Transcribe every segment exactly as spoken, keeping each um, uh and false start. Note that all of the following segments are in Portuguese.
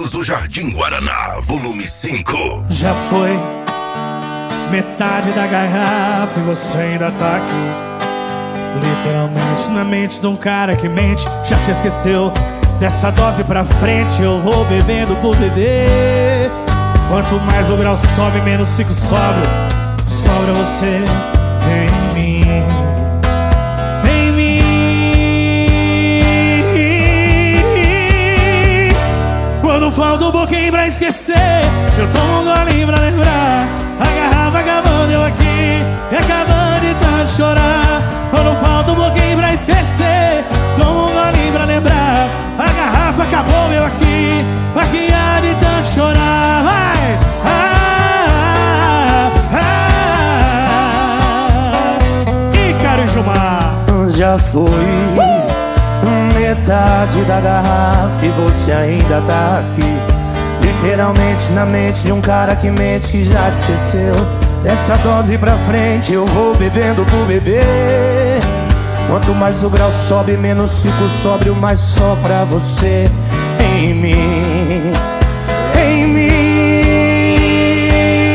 Recados do Jardim Guaraná, volume cinco. Já foi metade da garrafa e você ainda tá aqui. Literalmente na mente de um cara que mente. Já te esqueceu? Dessa dose pra frente eu vou bebendo por beber. Quanto mais o grau sobe, menos fico sóbrio. Sobra você em mim, em mim. Quando falta um pouquinho pra esquecer, eu tomo um golinho pra lembrar. A garrafa acabando, eu aqui, e acabando de tanto chorar. Quando falta um pouquinho pra esquecer, tomo um golinho pra lembrar. A garrafa acabou, eu aqui, aqui há de tanto chorar. Vai! Ah, ah, ah. Ícaro e Gilmar. Já foi metade da garrafa e você ainda tá aqui. Literalmente na mente de um cara que mente, que já te esqueceu. Dessa dose pra frente eu vou bebendo por beber. Quanto mais o grau sobe, menos fico sóbrio, mas só pra você em mim, em mim.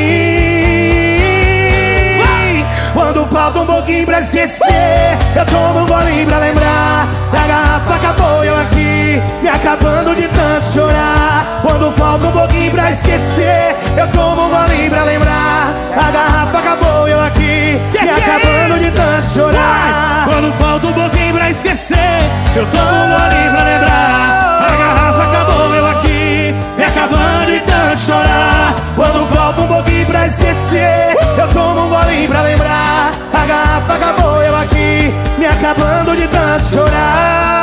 Vai! Quando falta um pouquinho pra esquecer, eu tomo um golinho pra lembrar. A garrafa acabou, eu aqui, me acabando de tanto chorar. Quando falta um pouquinho pra esquecer, eu tomo um golinho pra lembrar. A garrafa acabou, eu aqui, me acabando de tanto chorar. Quando falta um pouquinho pra esquecer, eu tomo um golinho pra lembrar. A garrafa acabou, eu aqui, me acabando de tanto chorar. Quando falta um pouquinho pra esquecer, eu tomo um golinho pra lembrar. A garrafa acabou, eu aqui, me acabando de tanto chorar.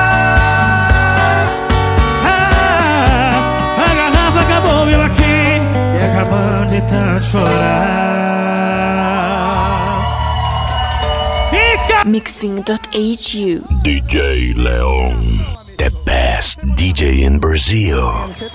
Ah, a garrafa acabou, eu aqui, me acabando de tanto chorar. Mixing dot H U D J Leon, the best D J in Brazil.